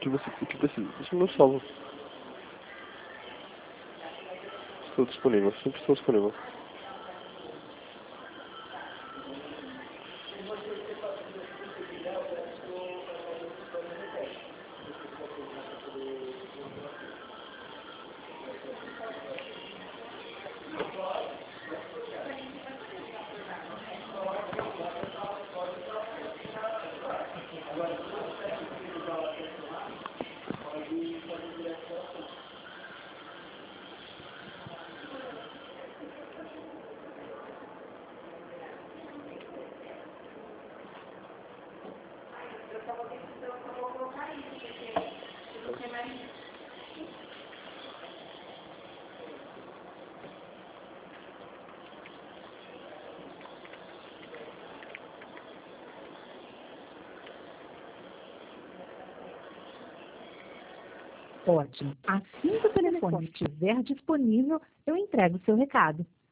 o que precisa? Isso não salvo. Estou disponível, sempre estou disponível. Ótimo. Assim que o telefone estiver disponível, eu entrego o seu recado.